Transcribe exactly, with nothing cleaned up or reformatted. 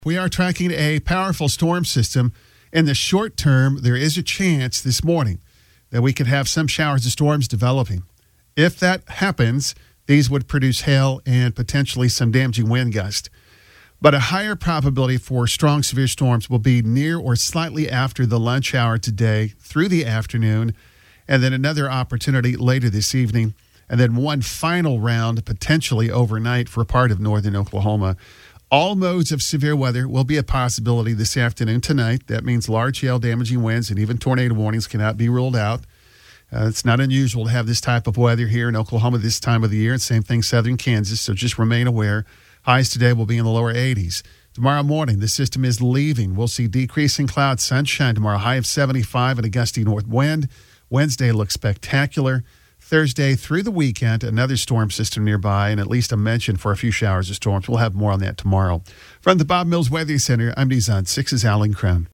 We are tracking a powerful storm system. In the short term, there is a chance this morning that we could have some showers of storms developing. If that happens, these would produce hail and potentially some damaging wind gusts. But a higher probability for strong severe storms will be near or slightly after the lunch hour today through the afternoon, and then another opportunity later this evening, and then one final round potentially overnight for a part of northern Oklahoma. All modes of severe weather will be a possibility this afternoon tonight. That means large hail, damaging winds, and even tornado warnings cannot be ruled out. Uh, it's not unusual to have this type of weather here in Oklahoma this time of the year. And same thing southern Kansas, so just remain aware. Highs today will be in the lower eighties. Tomorrow morning, the system is leaving. We'll see decreasing cloud sunshine tomorrow, high of seventy-five and a gusty north wind. Wednesday looks spectacular. Thursday through the weekend, another storm system nearby, and at least a mention for a few showers of storms. We'll have more on that tomorrow. From the Bob Mills Weather Center, I'm News on six's Alan Crown.